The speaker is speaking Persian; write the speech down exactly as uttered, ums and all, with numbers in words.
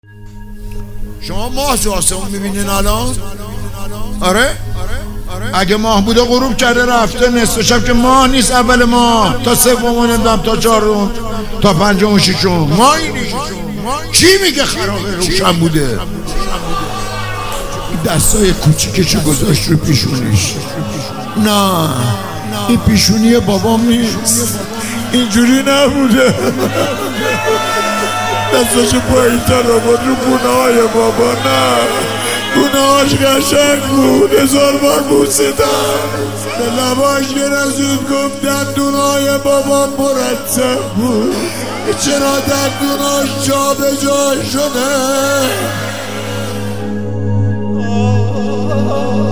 شما ماه تو آسمون میبینین الان؟ آره؟ اگه ماه بوده غروب کرده رفته، نصف شب که ماه نیست، اول ماه تا سوم نمیدونم تا چهارم تا پنجم و ششم ماهی نیست. کی میگه خرابه روشن بوده؟ دستای کوچیکشو گذاشت رو پیشونیش. نه این پیشونی بابام نیست، اینجوری نبوده. دستاشو پایین تر آورد رو گونه‌های بابا. نه گونه‌هاش قشنگ بود، هزار بار بوسیدم. به لباش گرزید گفت دندونهای بابا مرتب بود، چرا دندوناش جا به جا شده؟